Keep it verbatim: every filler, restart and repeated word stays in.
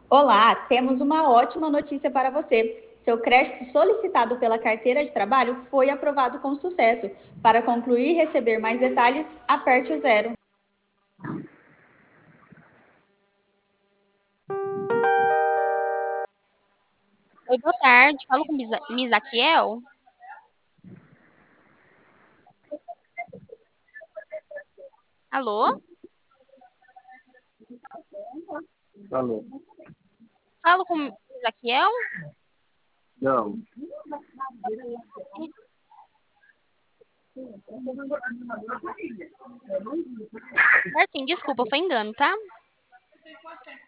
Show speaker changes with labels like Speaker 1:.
Speaker 1: Olá, temos uma ótima notícia para você. Seu crédito solicitado pela carteira de trabalho foi aprovado com sucesso. Para concluir e receber mais detalhes, aperte o zero.
Speaker 2: Oi, boa tarde. Falo com Misa- Misakiel. Alô?
Speaker 3: Alô?
Speaker 2: Falo com Misakiel?
Speaker 3: Não.
Speaker 2: Martim, desculpa, foi engano, tá?